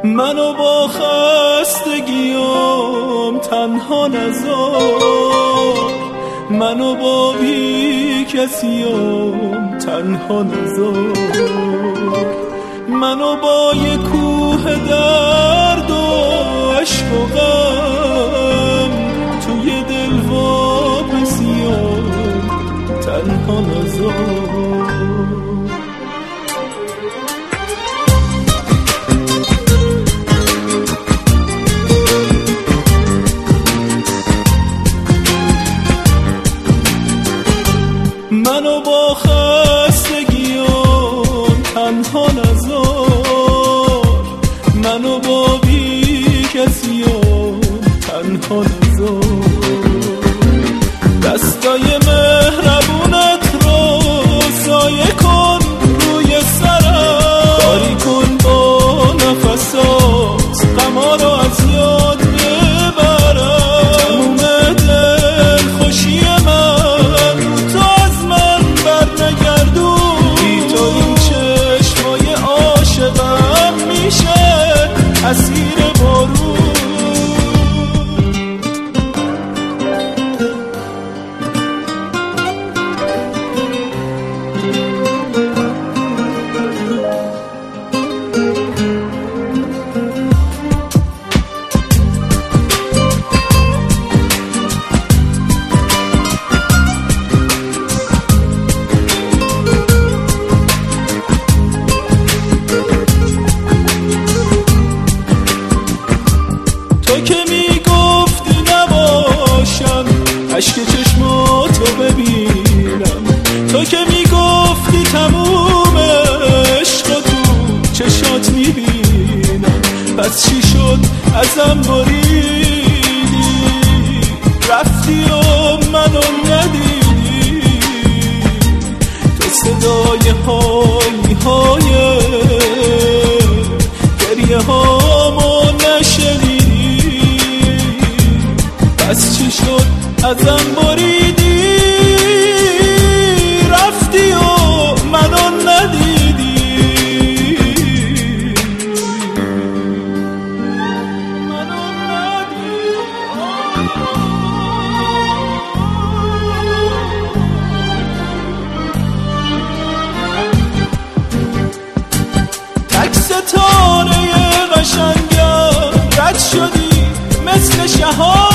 منو با خستگیام تنها نذار، منو با بی کسیام تنها نذار، منو با یه کوه درد و عشق و غم توی دل واپسیام تنها نذار. منو با خستگیام تنها نذار، منو با بی کسیام تنها نذار، دستای مهربونت رو سایه کن روی سرم، کاری کن با نفسات غما رو از یاد ببرم، تموم دل خوشی من تو از من بر نگردون، بی تو این چشمای عاشقم میشه اسیر بارون. تو که میگفتی نباشم اشک چشماتو ببینم، تو که میگفتی تموم عشق تو چشات میبینم، پس چی شد ازم بریدی رفتی و منو ندیدی، تو صدای های های گریه هامو نشنیدی، پس چی شد ازم بریدی رفتی و منو ندیدی. تک ستاره قشنگم رد شدی مثل شهاب،